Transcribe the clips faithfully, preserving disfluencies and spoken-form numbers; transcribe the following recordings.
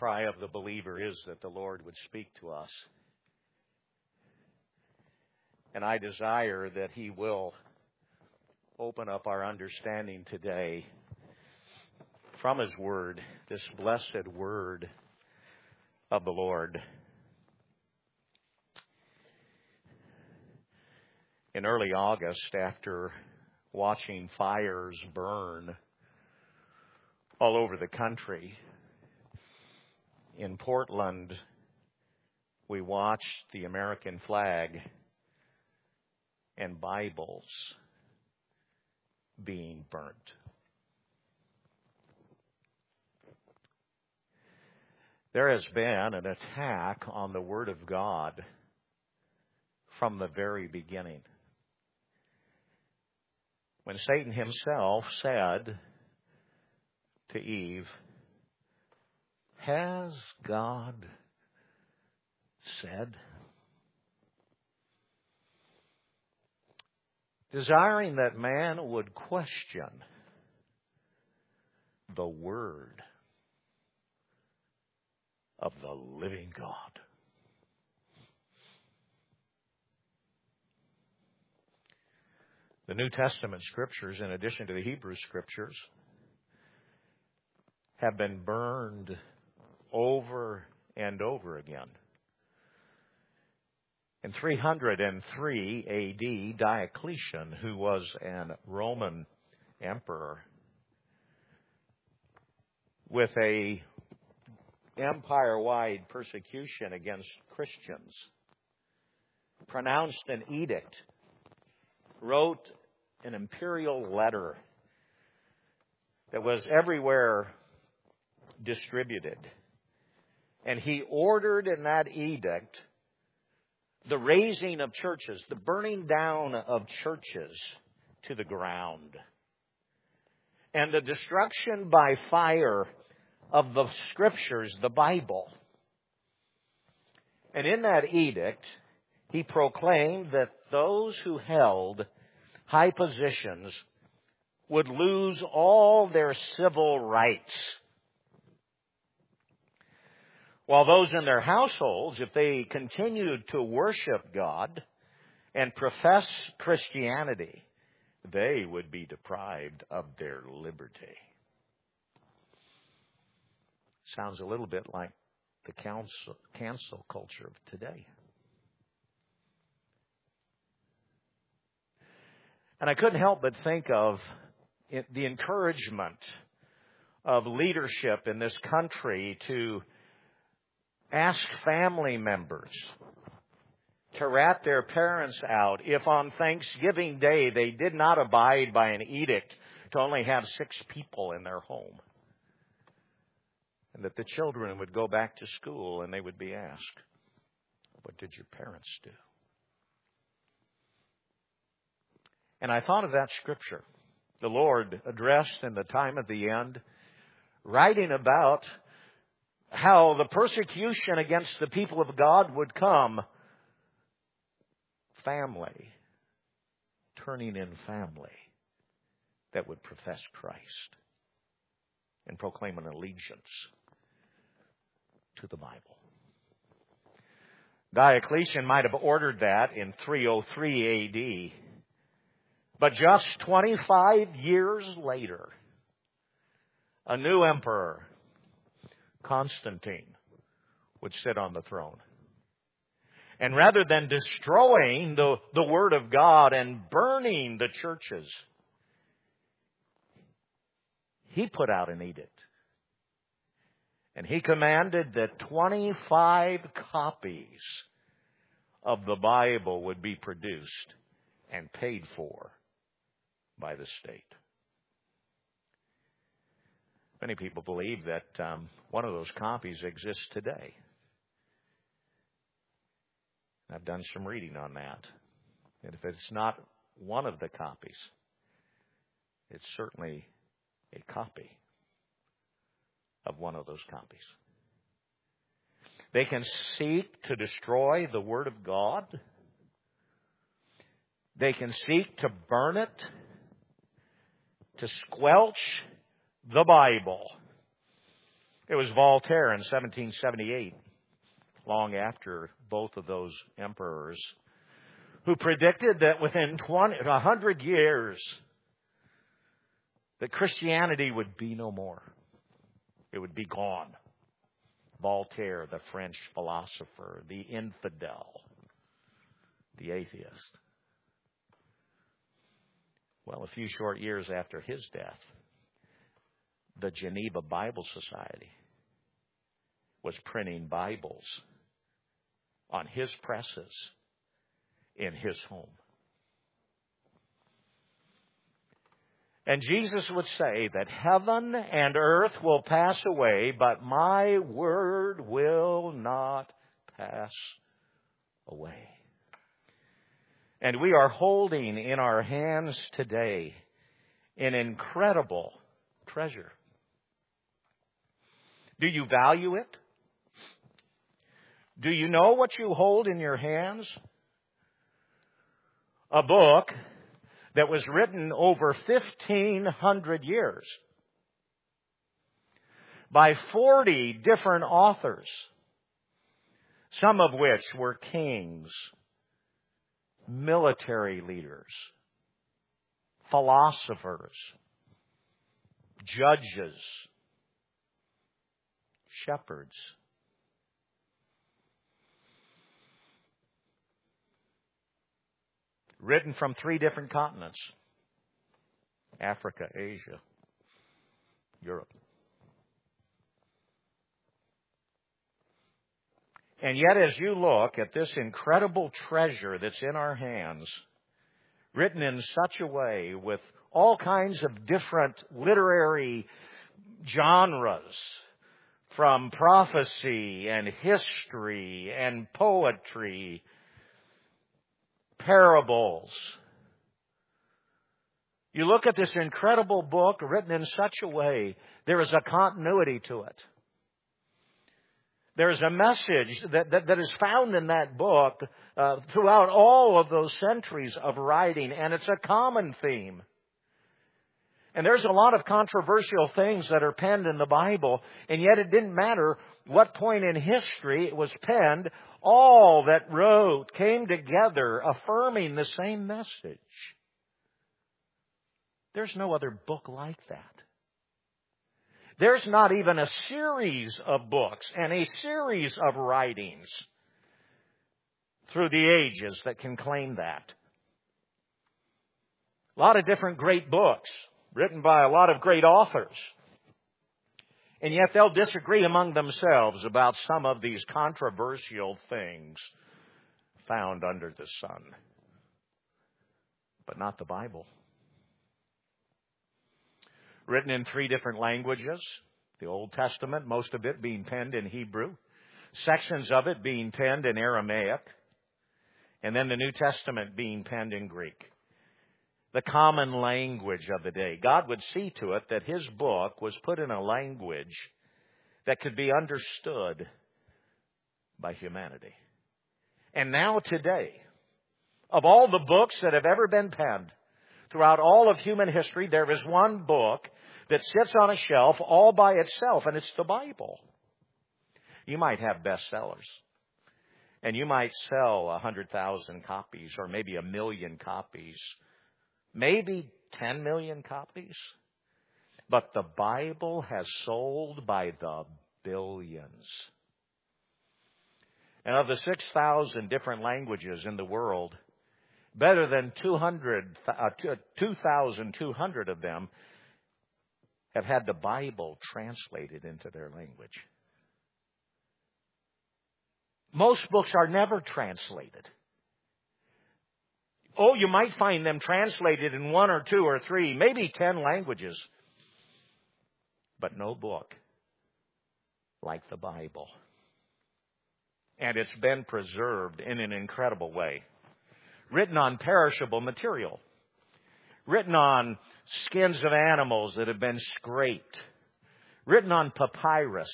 cry of the believer is that the Lord would speak to us. And I desire that He will open up our understanding today from His Word, this blessed Word of the Lord. In early August, after watching fires burn all over the country, in Portland, we watched the American flag and Bibles being burnt. There has been an attack on the Word of God from the very beginning. When Satan himself said to Eve, "Has God said?" Desiring that man would question the Word of the living God. The New Testament Scriptures, in addition to the Hebrew Scriptures, have been burned over and over again. In three hundred three A D, Diocletian, who was an Roman emperor with a empire-wide persecution against Christians, pronounced an edict, wrote an imperial letter that was everywhere distributed. And he ordered in that edict the razing of churches, the burning down of churches to the ground, and the destruction by fire of the Scriptures, the Bible. And in that edict, he proclaimed that those who held high positions would lose all their civil rights, while those in their households, if they continued to worship God and profess Christianity, they would be deprived of their liberty. Sounds a little bit like the cancel, cancel culture of today. And I couldn't help but think of the encouragement of leadership in this country to ask family members to rat their parents out if on Thanksgiving Day they did not abide by an edict to only have six people in their home. And that the children would go back to school and they would be asked, "What did your parents do?" And I thought of that scripture the Lord addressed in the time of the end, writing about how the persecution against the people of God would come. Family, turning in family that would profess Christ and proclaim an allegiance to the Bible. Diocletian might have ordered that in three oh three A D, but just twenty-five years later, a new emperor, Constantine, would sit on the throne. And rather than destroying the, the Word of God and burning the churches, he put out an edict. And he commanded that twenty-five copies of the Bible would be produced and paid for by the state. Many people believe that um, one of those copies exists today. I've done some reading on that. And if it's not one of the copies, it's certainly a copy of one of those copies. They can seek to destroy the Word of God. They can seek to burn it, to squelch the Bible. It was Voltaire in seventeen seventy-eight, long after both of those emperors, who predicted that within twenty, one hundred years, that Christianity would be no more. It would be gone. Voltaire, the French philosopher, the infidel, the atheist. Well, a few short years after his death, the Geneva Bible Society was printing Bibles on his presses in his home. And Jesus would say that heaven and earth will pass away, but my word will not pass away. And we are holding in our hands today an incredible treasure. Do you value it? Do you know what you hold in your hands? A book that was written over fifteen hundred years by forty different authors, some of which were kings, military leaders, philosophers, judges, shepherds. Written from three different continents: Africa, Asia, Europe. And yet, as you look at this incredible treasure that's in our hands, written in such a way with all kinds of different literary genres, from prophecy and history and poetry, parables. You look at this incredible book written in such a way, there is a continuity to it. There's a message that, that, that is found in that book uh, throughout all of those centuries of writing, and it's a common theme. And there's a lot of controversial things that are penned in the Bible, and yet it didn't matter what point in history it was penned. All that wrote came together affirming the same message. There's no other book like that. There's not even a series of books and a series of writings through the ages that can claim that. A lot of different great books written by a lot of great authors. And yet they'll disagree among themselves about some of these controversial things found under the sun. But not the Bible. Written in three different languages. The Old Testament, most of it being penned in Hebrew. Sections of it being penned in Aramaic. And then the New Testament being penned in Greek. The common language of the day. God would see to it that His book was put in a language that could be understood by humanity. And now today, of all the books that have ever been penned throughout all of human history, there is one book that sits on a shelf all by itself, and it's the Bible. You might have bestsellers, and you might sell one hundred thousand copies or maybe a million copies. Maybe ten million copies. But the Bible has sold by the billions. And of the six thousand different languages in the world, better than two hundred, uh, two thousand two hundred of them have had the Bible translated into their language. Most books are never translated. Oh, you might find them translated in one or two or three, maybe ten languages. But no book like the Bible. And it's been preserved in an incredible way. Written on perishable material. Written on skins of animals that have been scraped. Written on papyrus.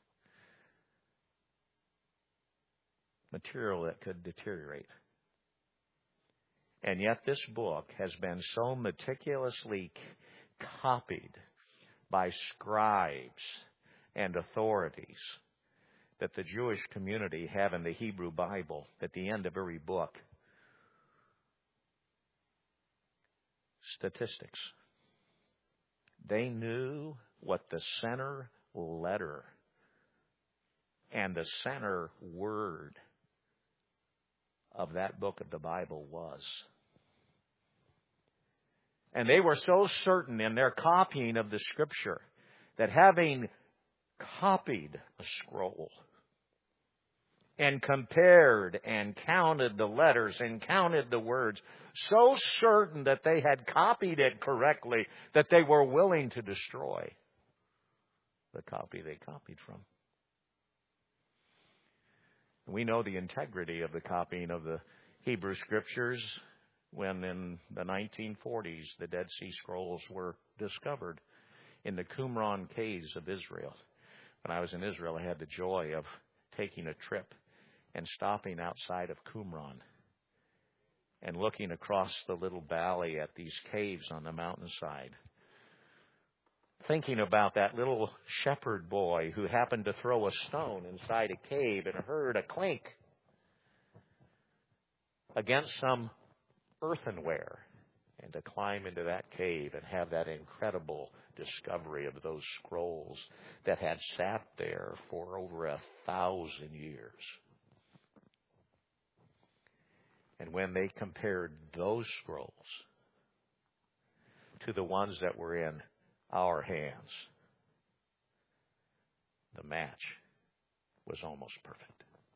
Material that could deteriorate. And yet this book has been so meticulously copied by scribes and authorities that the Jewish community have in the Hebrew Bible at the end of every book. Statistics. They knew what the center letter and the center word of that book of the Bible was. And they were so certain in their copying of the Scripture that having copied a scroll and compared and counted the letters and counted the words, so certain that they had copied it correctly that they were willing to destroy the copy they copied from. We know the integrity of the copying of the Hebrew Scriptures when in the nineteen forties the Dead Sea Scrolls were discovered in the Qumran caves of Israel. When I was in Israel, I had the joy of taking a trip and stopping outside of Qumran and looking across the little valley at these caves on the mountainside, thinking about that little shepherd boy who happened to throw a stone inside a cave and heard a clink against some earthenware, and to climb into that cave and have that incredible discovery of those scrolls that had sat there for over a thousand years. And when they compared those scrolls to the ones that were in our hands, the match was almost perfect.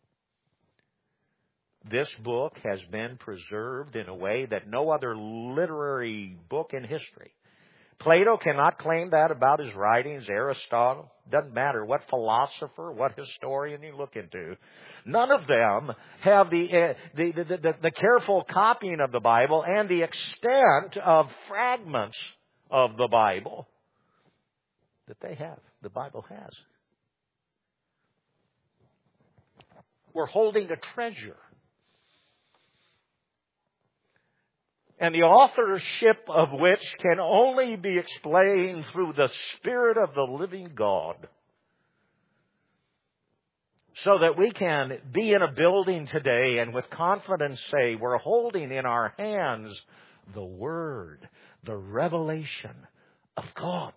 This book has been preserved in a way that no other literary book in history. Plato cannot claim that about his writings. Aristotle, doesn't matter what philosopher, what historian you look into. None of them have the, uh, the, the, the, the careful copying of the Bible and the extent of fragments of the Bible that they have, the Bible has. We're holding a treasure. And the authorship of which can only be explained through the Spirit of the living God. So that we can be in a building today and with confidence say we're holding in our hands the Word, the revelation of God.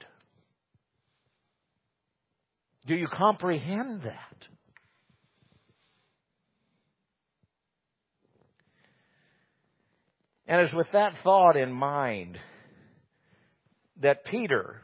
Do you comprehend that? And it's with that thought in mind that Peter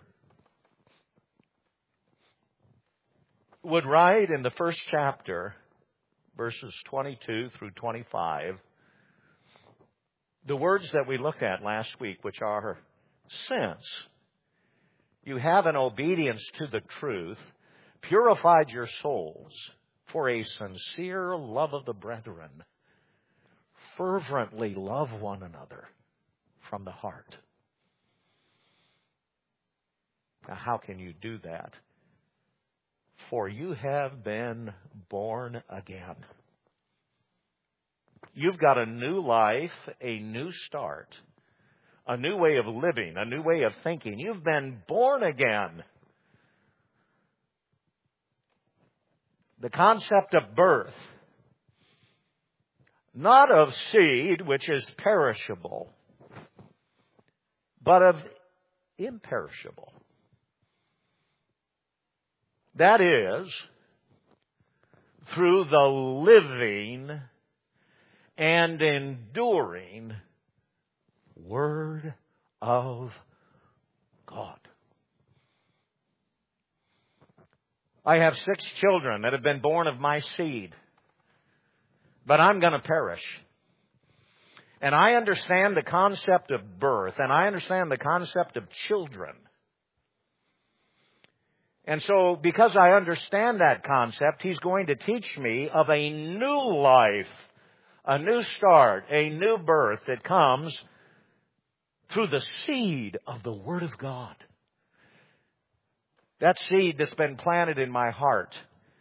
would write in the first chapter, verses twenty-two through twenty-five, the words that we looked at last week, which are, since you have in obedience to the truth purified your souls for a sincere love of the brethren, fervently love one another from the heart. Now, how can you do that? For you have been born again. You've got a new life, a new start, a new way of living, a new way of thinking. You've been born again. The concept of birth, not of seed, which is perishable, but of imperishable. That is, through the living and enduring Word of God. I have six children that have been born of my seed. But I'm going to perish. And I understand the concept of birth, and I understand the concept of children. And so, because I understand that concept, He's going to teach me of a new life, a new start, a new birth that comes through the seed of the Word of God. That seed that's been planted in my heart.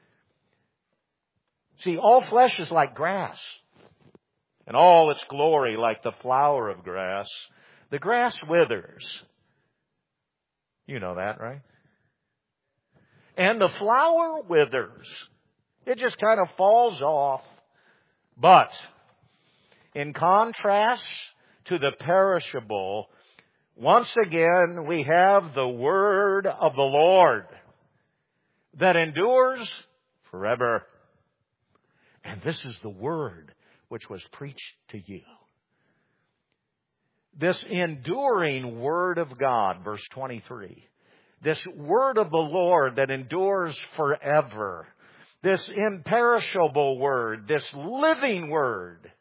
See, all flesh is like grass, and all its glory like the flower of grass. The grass withers. You know that, right? and the flower withers. It just kind of falls off. But in contrast to the perishable, once again we have the word of the Lord that endures forever. And this is the word which was preached to you. This enduring word of God, verse twenty-three. This word of the Lord that endures forever. This imperishable word, this living word.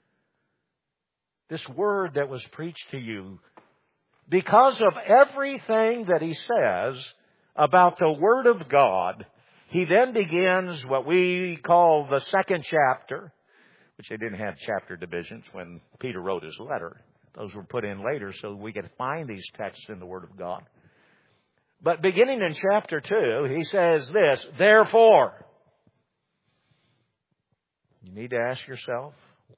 This word that was preached to you. Because of everything that he says about the Word of God, he then begins what we call the second chapter, which they didn't have chapter divisions when Peter wrote his letter. Those were put in later so we could find these texts in the Word of God. But beginning in chapter two, he says this, therefore. You need to ask yourself,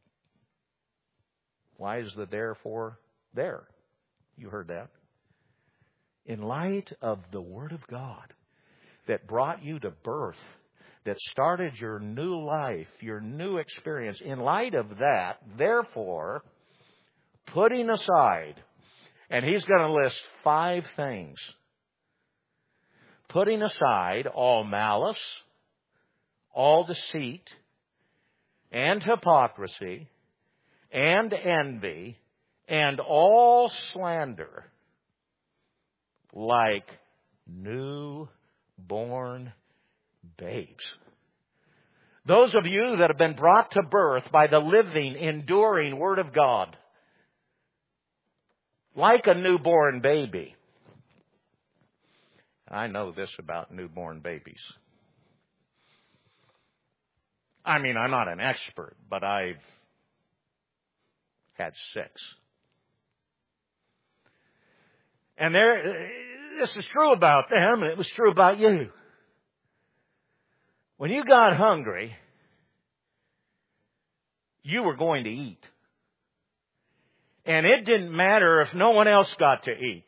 why is the therefore there? You heard that. In light of the Word of God that brought you to birth, that started your new life, your new experience, in light of that, therefore, putting aside, and he's going to list five things. Putting aside all malice, all deceit, and hypocrisy, and envy, and all slander, like newborn babes. Those of you that have been brought to birth by the living, enduring Word of God, like a newborn baby. I know this about newborn babies. I mean, I'm not an expert, but I've had six. And there, this is true about them, and it was true about you. When you got hungry, you were going to eat. And it didn't matter if no one else got to eat.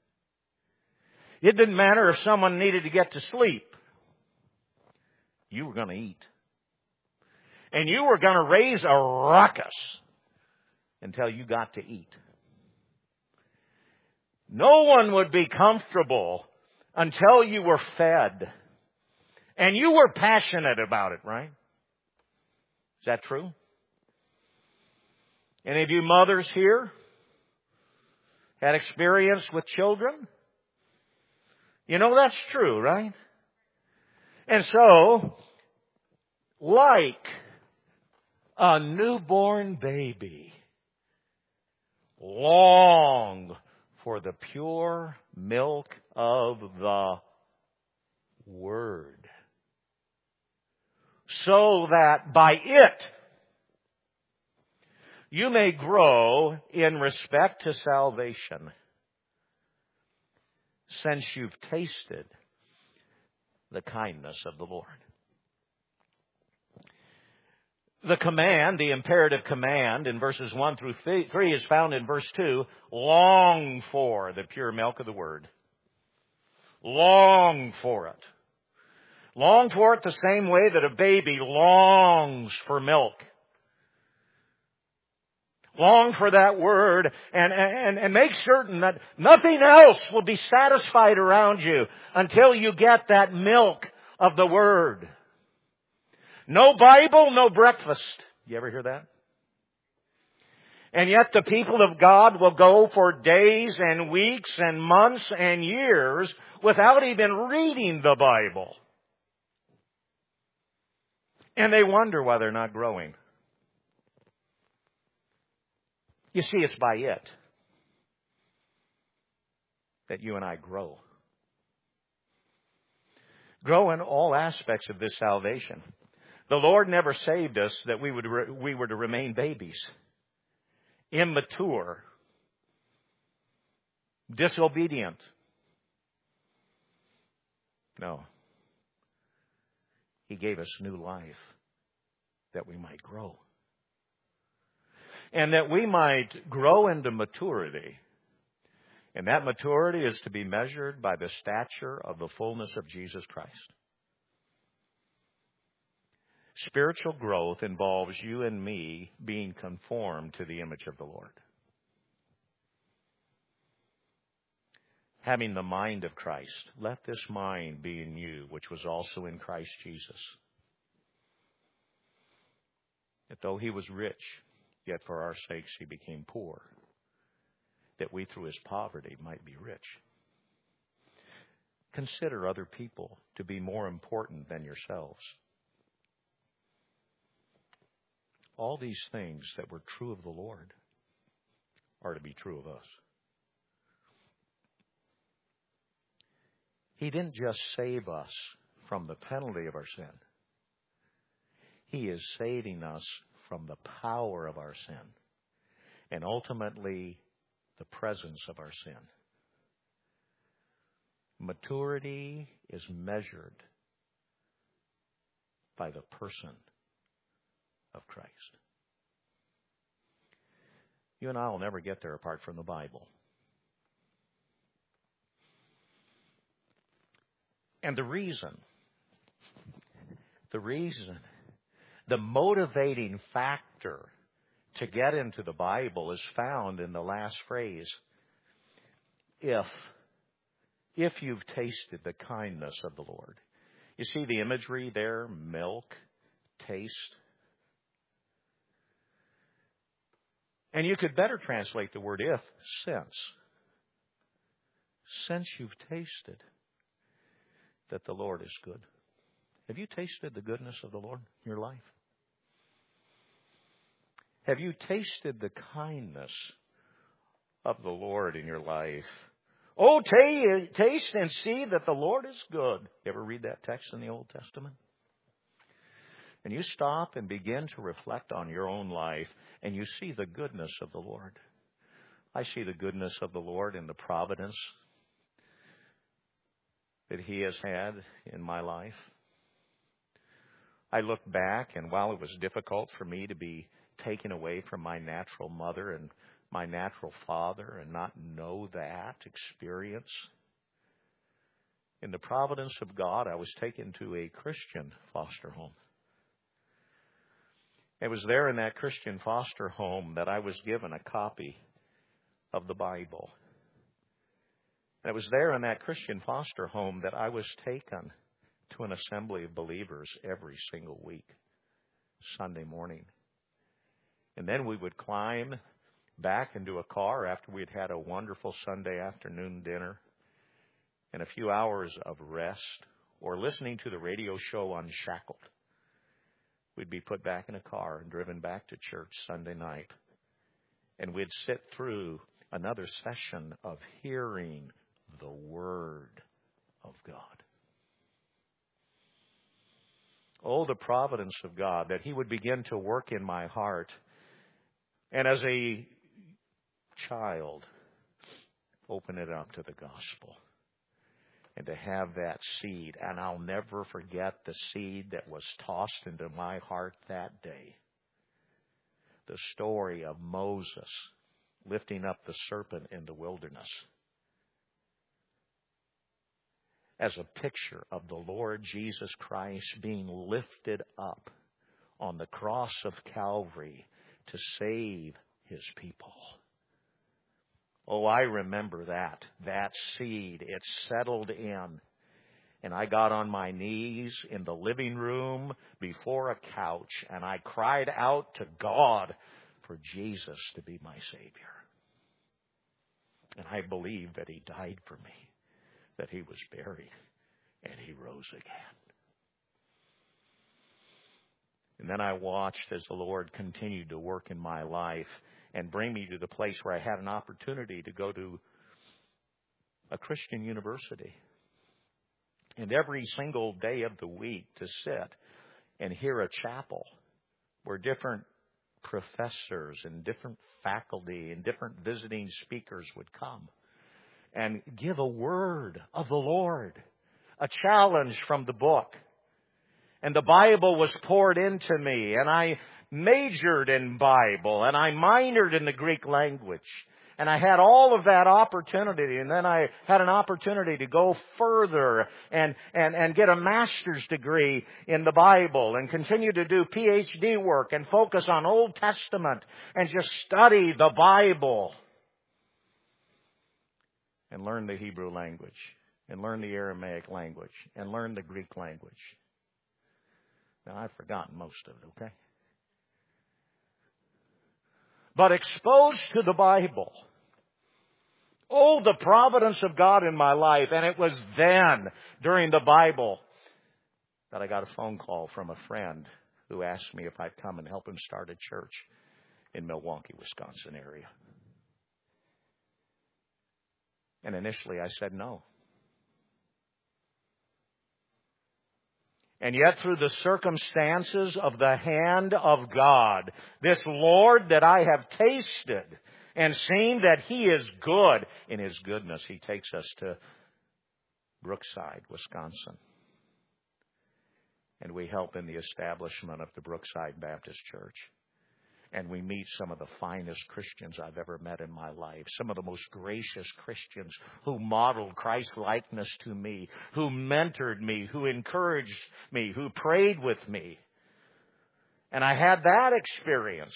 It didn't matter if someone needed to get to sleep. You were going to eat. And you were going to raise a ruckus until you got to eat. No one would be comfortable until you were fed. And you were passionate about it, right? Is that true? Any of you mothers here had experience with children? You know that's true, right? And so, like a newborn baby, long for the pure milk of the Word, so that by it you may grow in respect to salvation, since you've tasted the kindness of the Lord. The command, the imperative command in verses one through three is found in verse two. Long for the pure milk of the Word. Long for it. Long for it the same way that a baby longs for milk. Long for that Word and, and, and make certain that nothing else will be satisfied around you until you get that milk of the Word. No Bible, no breakfast. You ever hear that? And yet the people of God will go for days and weeks and months and years without even reading the Bible. And they wonder why they're not growing. You see, it's by it that you and I grow. Grow in all aspects of this salvation. The Lord never saved us that we would re- we were to remain babies, immature, disobedient. No. He gave us new life that we might grow. And that we might grow into maturity And that maturity is to be measured by the stature of the fullness of Jesus Christ. Spiritual growth involves you and me being conformed to the image of the Lord. Having the mind of Christ, let this mind be in you, which was also in Christ Jesus. That though he was rich, yet for our sakes he became poor, that we through his poverty might be rich. Consider other people to be more important than yourselves. All these things that were true of the Lord are to be true of us. He didn't just save us from the penalty of our sin. He is saving us from the power of our sin and ultimately the presence of our sin. Maturity is measured by the person of Christ. You and I will never get there apart from the Bible. And the reason, the reason, the motivating factor to get into the Bible is found in the last phrase. If, if you've tasted the kindness of the Lord. You see the imagery there, milk, taste. And you could better translate the word if, since. Since you've tasted that the Lord is good. Have you tasted the goodness of the Lord in your life? Have you tasted the kindness of the Lord in your life? Oh, taste and see that the Lord is good. You ever read that text in the Old Testament? And you stop and begin to reflect on your own life, and you see the goodness of the Lord. I see the goodness of the Lord in the providence that He has had in my life. I look back, and while it was difficult for me to be taken away from my natural mother and my natural father and not know that experience, in the providence of God, I was taken to a Christian foster home. It was there in that Christian foster home that I was given a copy of the Bible. And it was there in that Christian foster home that I was taken to an assembly of believers every single week, Sunday morning. And then we would climb back into a car after we'd had a wonderful Sunday afternoon dinner and a few hours of rest or listening to the radio show Unshackled. We'd be put back in a car and driven back to church Sunday night. And we'd sit through another session of hearing the Word of God. Oh, the providence of God, that He would begin to work in my heart. And as a child, open it up to the gospel. And to have that seed. And I'll never forget the seed that was tossed into my heart that day. The story of Moses lifting up the serpent in the wilderness. As a picture of the Lord Jesus Christ being lifted up on the cross of Calvary to save His people. Oh, I remember that, that seed. It settled in. And I got on my knees in the living room before a couch, and I cried out to God for Jesus to be my Savior. And I believe that He died for me, that He was buried, and He rose again. And then I watched as the Lord continued to work in my life and bring me to the place where I had an opportunity to go to a Christian university. And every single day of the week to sit and hear a chapel where different professors and different faculty and different visiting speakers would come and give a word of the Lord, a challenge from the book. And the Bible was poured into me, and I majored in Bible, and I minored in the Greek language. And I had all of that opportunity. And then I had an opportunity to go further and, and, and get a master's degree in the Bible and continue to do P H D work and focus on Old Testament and just study the Bible and learn the Hebrew language and learn the Aramaic language and learn the Greek language. Now, I've forgotten most of it, okay? But exposed to the Bible. Oh, the providence of God in my life. And it was then, during the Bible, that I got a phone call from a friend who asked me if I'd come and help him start a church in Milwaukee, Wisconsin area. And initially I said no. And yet through the circumstances of the hand of God, this Lord that I have tasted and seen that He is good, in His goodness He takes us to Brookside, Wisconsin. And we help in the establishment of the Brookside Baptist Church. And we meet some of the finest Christians I've ever met in my life. Some of the most gracious Christians who modeled Christ-likeness to me, who mentored me, who encouraged me, who prayed with me. And I had that experience.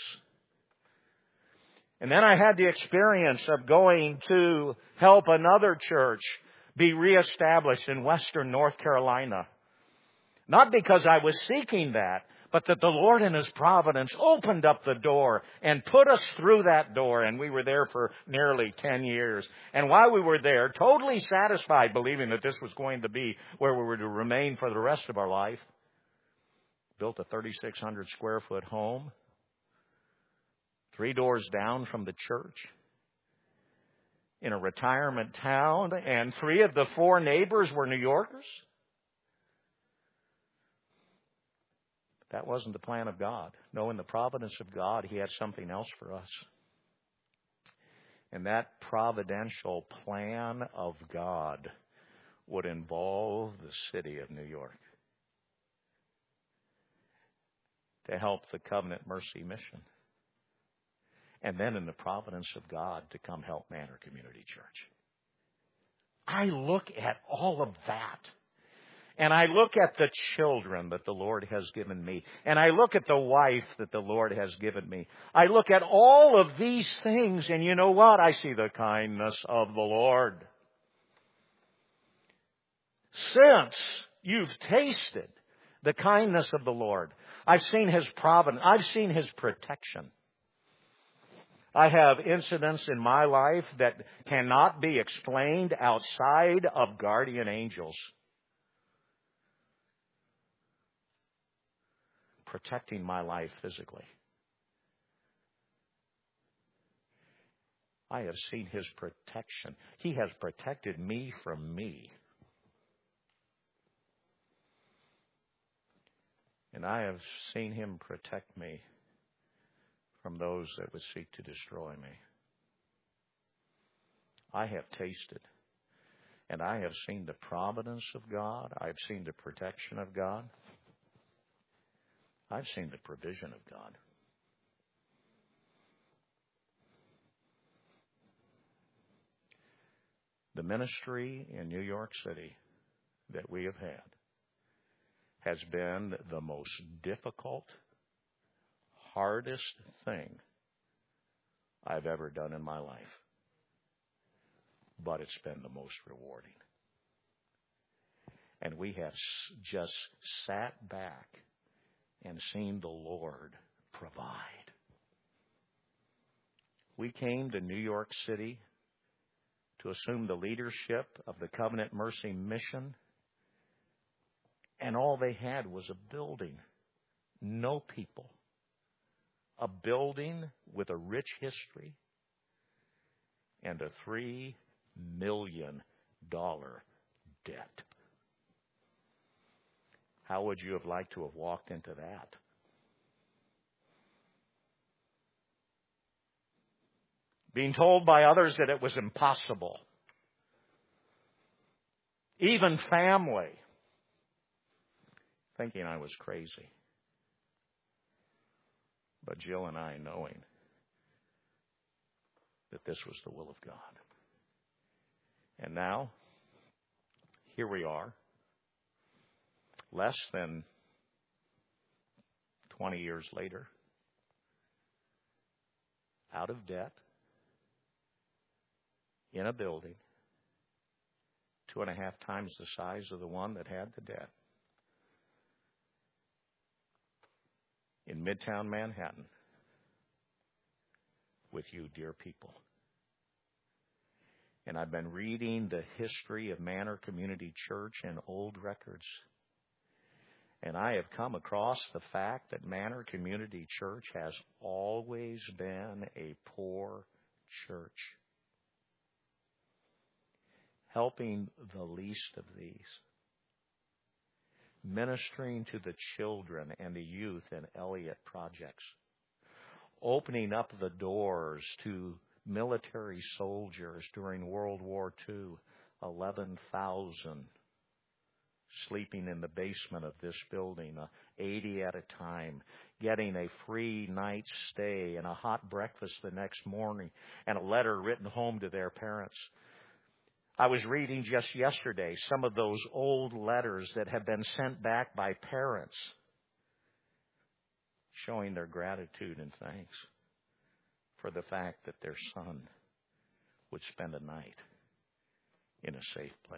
And then I had the experience of going to help another church be reestablished in Western North Carolina. Not because I was seeking that, but that the Lord in His providence opened up the door and put us through that door. And we were there for nearly ten years. And while we were there, totally satisfied, believing that this was going to be where we were to remain for the rest of our life, built a thirty-six hundred square foot home, three doors down from the church, in a retirement town, and three of the four neighbors were New Yorkers. That wasn't the plan of God. No, in the providence of God, He had something else for us. And that providential plan of God would involve the city of New York to help the Covenant Mercy Mission. And then in the providence of God to come help Manor Community Church. I look at all of that. And I look at the children that the Lord has given me. And I look at the wife that the Lord has given me. I look at all of these things, and you know what? I see the kindness of the Lord. Since you've tasted the kindness of the Lord, I've seen His providence. I've seen His protection. I have incidents in my life that cannot be explained outside of guardian angels protecting my life physically. I have seen His protection. He has protected me from me. And I have seen Him protect me from those that would seek to destroy me. I have tasted, and I have seen the providence of God. I have seen the protection of God. I've seen the provision of God. The ministry in New York City that we have had has been the most difficult, hardest thing I've ever done in my life. But it's been the most rewarding. And we have just sat back and seen the Lord provide. We came to New York City to assume the leadership of the Covenant Mercy Mission, and all they had was a building, no people, a building with a rich history, and a three million dollars debt. How would you have liked to have walked into that? Being told by others that it was impossible. Even family thinking I was crazy. But Jill and I knowing that this was the will of God. And now, here we are, less than twenty years later, out of debt, in a building, two and a half times the size of the one that had the debt, in Midtown Manhattan, with you, dear people. And I've been reading the history of Manor Community Church in old records. And I have come across the fact that Manor Community Church has always been a poor church, helping the least of these, ministering to the children and the youth in Elliott projects, opening up the doors to military soldiers during World War Two, eleven thousand sleeping in the basement of this building, uh, eighty at a time, getting a free night stay and a hot breakfast the next morning, and a letter written home to their parents. I was reading just yesterday some of those old letters that have been sent back by parents showing their gratitude and thanks for the fact that their son would spend a night in a safe place.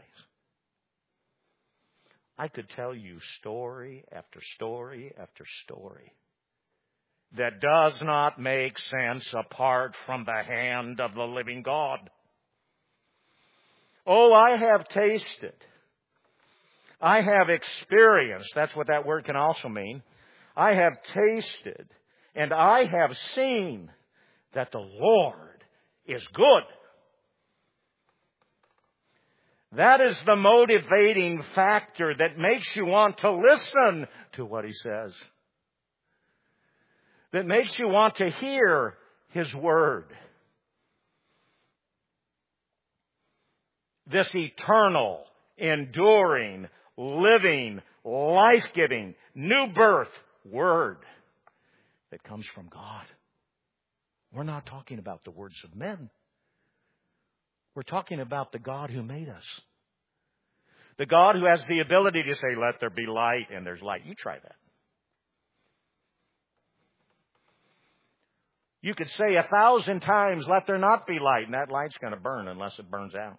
I could tell you story after story after story that does not make sense apart from the hand of the living God. Oh, I have tasted. I have experienced. That's what that word can also mean. I have tasted and I have seen that the Lord is good. That is the motivating factor that makes you want to listen to what He says. That makes you want to hear His Word. This eternal, enduring, living, life-giving, new birth Word that comes from God. We're not talking about the words of men. We're talking about the God who made us. The God who has the ability to say, let there be light, and there's light. You try that. You could say a thousand times, let there not be light, and that light's going to burn unless it burns out.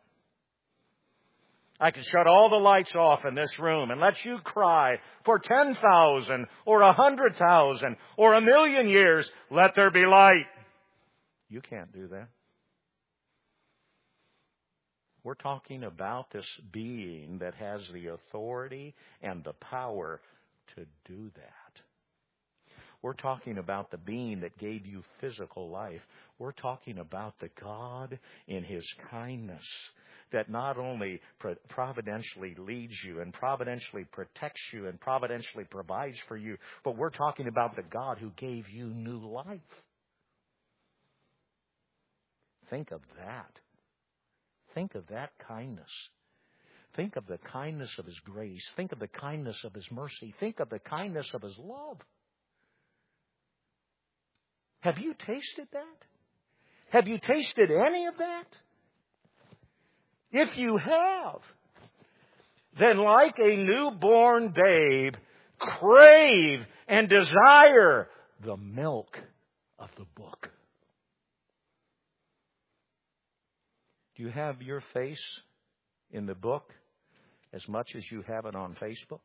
I could shut all the lights off in this room and let you cry for ten thousand or a hundred thousand or a million years, let there be light. You can't do that. We're talking about this being that has the authority and the power to do that. We're talking about the being that gave you physical life. We're talking about the God in His kindness that not only providentially leads you and providentially protects you and providentially provides for you, but we're talking about the God who gave you new life. Think of that. Think of that kindness. Think of the kindness of His grace. Think of the kindness of His mercy. Think of the kindness of His love. Have you tasted that? Have you tasted any of that? If you have, then like a newborn babe, crave and desire the milk of the book. Do you have your face in the book as much as you have it on Facebook?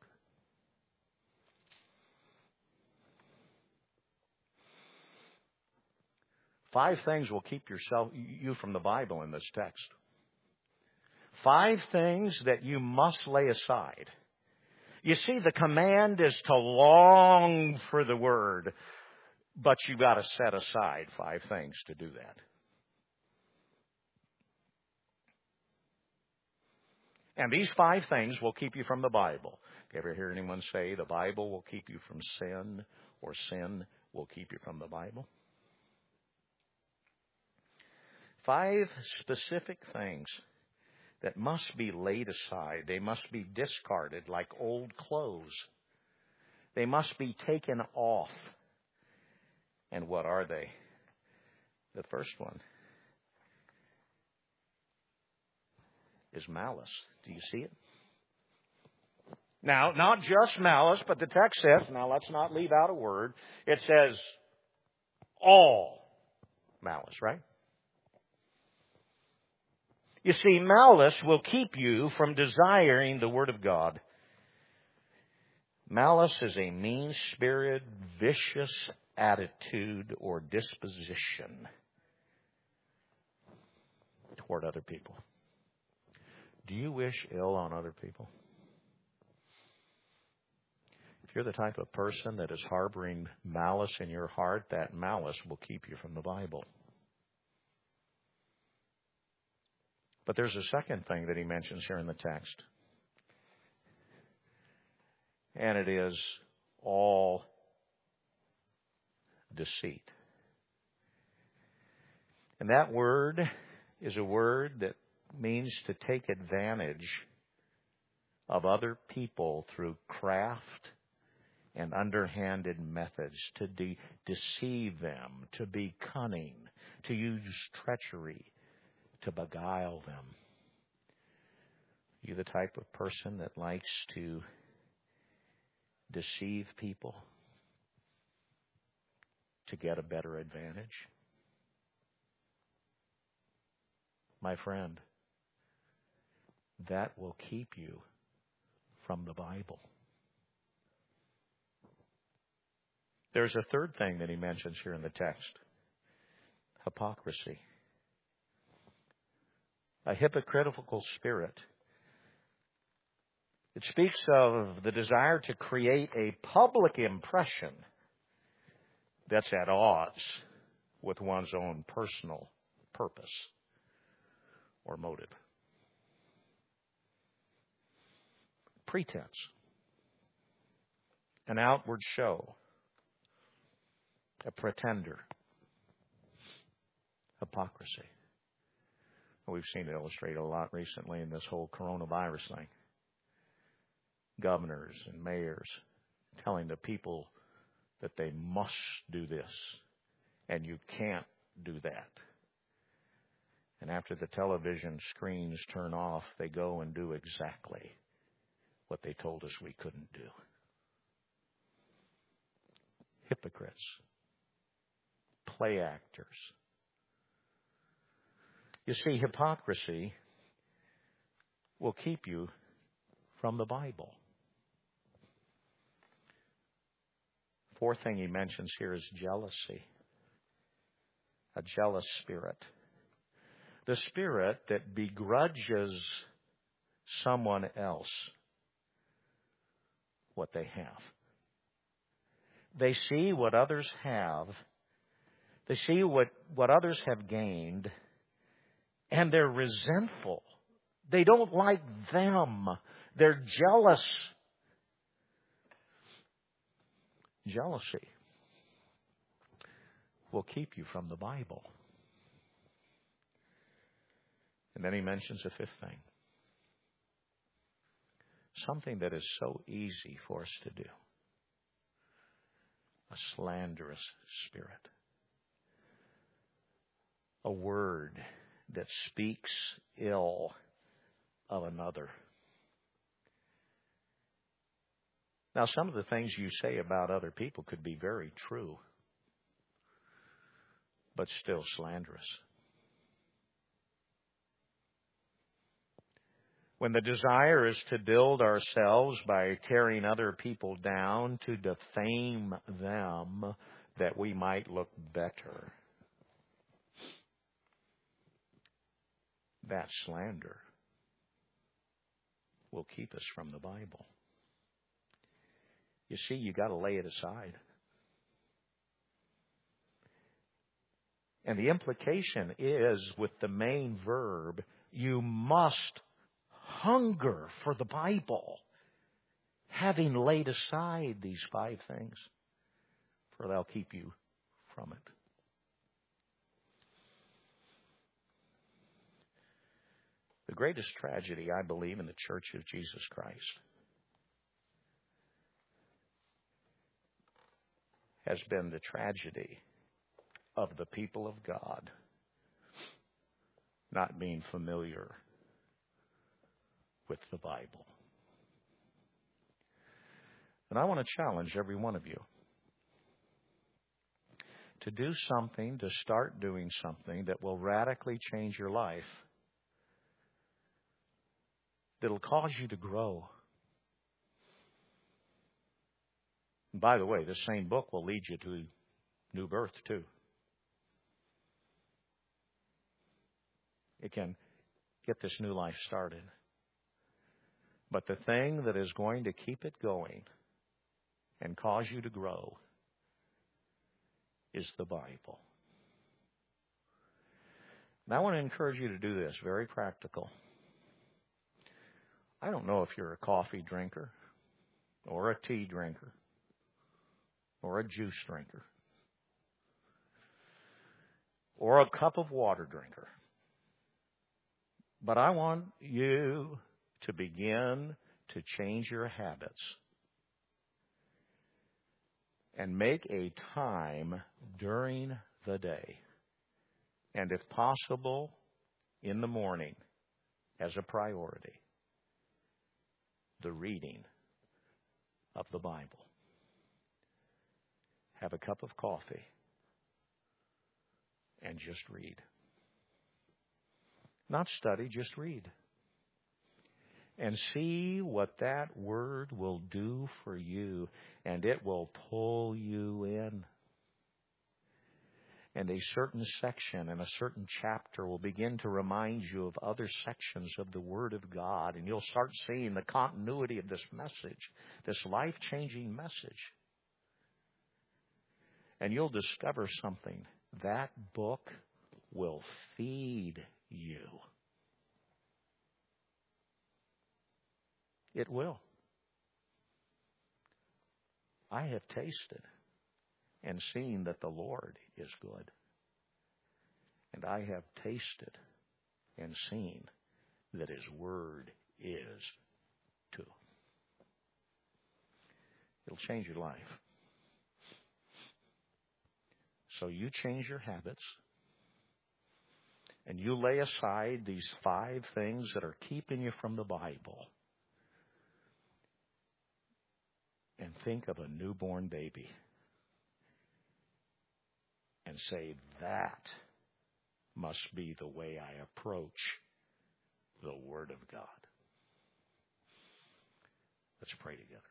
Five things will keep yourself, you from the Bible in this text. Five things that you must lay aside. You see, the command is to long for the Word, but you've got to set aside five things to do that. And these five things will keep you from the Bible. If you ever hear anyone say the Bible will keep you from sin, or sin will keep you from the Bible? Five specific things that must be laid aside. They must be discarded like old clothes. They must be taken off. And what are they? The first one is malice. Do you see it? Now, not just malice, but the text says, now let's not leave out a word. It says all malice, right? You see, malice will keep you from desiring the Word of God. Malice is a mean-spirited, vicious attitude or disposition toward other people. Do you wish ill on other people? If you're the type of person that is harboring malice in your heart, that malice will keep you from the Bible. But there's a second thing that he mentions here in the text. And it is all deceit. And that word is a word that means to take advantage of other people through craft and underhanded methods, to de- deceive them, to be cunning, to use treachery, to beguile them. Are you the type of person that likes to deceive people to get a better advantage? My friend, that will keep you from the Bible. There's a third thing that he mentions here in the text. Hypocrisy. A hypocritical spirit. It speaks of the desire to create a public impression that's at odds with one's own personal purpose or motive. Pretense. An outward show. A pretender. Hypocrisy. We've seen it illustrated a lot recently in this whole coronavirus thing. Governors and mayors telling the people that they must do this and you can't do that. And after the television screens turn off, they go and do exactly what they told us we couldn't do. Hypocrites. Play actors. You see, hypocrisy will keep you from the Bible. Fourth thing he mentions here is jealousy. A jealous spirit. The spirit that begrudges someone else what they have. They see what others have. They see what, what others have gained. And they're resentful. They don't like them. They're jealous. Jealousy will keep you from the Bible. And then he mentions a fifth thing. Something that is so easy for us to do. A slanderous spirit. A word that speaks ill of another. Now, some of the things you say about other people could be very true, but still slanderous. When the desire is to build ourselves by tearing other people down, to defame them, that we might look better, that slander will keep us from the Bible. You see, you got to lay it aside. And the implication is, with the main verb, you must hunger for the Bible, having laid aside these five things, for they'll keep you from it. The greatest tragedy, I believe, in the Church of Jesus Christ has been the tragedy of the people of God not being familiar with the Bible. And I want to challenge every one of you to do something, to start doing something that will radically change your life, that'll cause you to grow. And by the way, this same book will lead you to new birth too. It can get this new life started. But the thing that is going to keep it going and cause you to grow is the Bible. And I want to encourage you to do this, very practical. I don't know if you're a coffee drinker or a tea drinker or a juice drinker or a cup of water drinker. But I want you to begin to change your habits and make a time during the day, and if possible, in the morning, as a priority, the reading of the Bible. Have a cup of coffee and just read. Not study, just read. And see what that word will do for you, and it will pull you in. And a certain section and a certain chapter will begin to remind you of other sections of the Word of God, and you'll start seeing the continuity of this message, this life-changing message. And you'll discover something. That book will feed you. It will. I have tasted and seen that the Lord is good. And I have tasted and seen that His Word is too. It'll change your life. So you change your habits, and you lay aside these five things that are keeping you from the Bible, and think of a newborn baby and say, that must be the way I approach the Word of God. Let's pray together.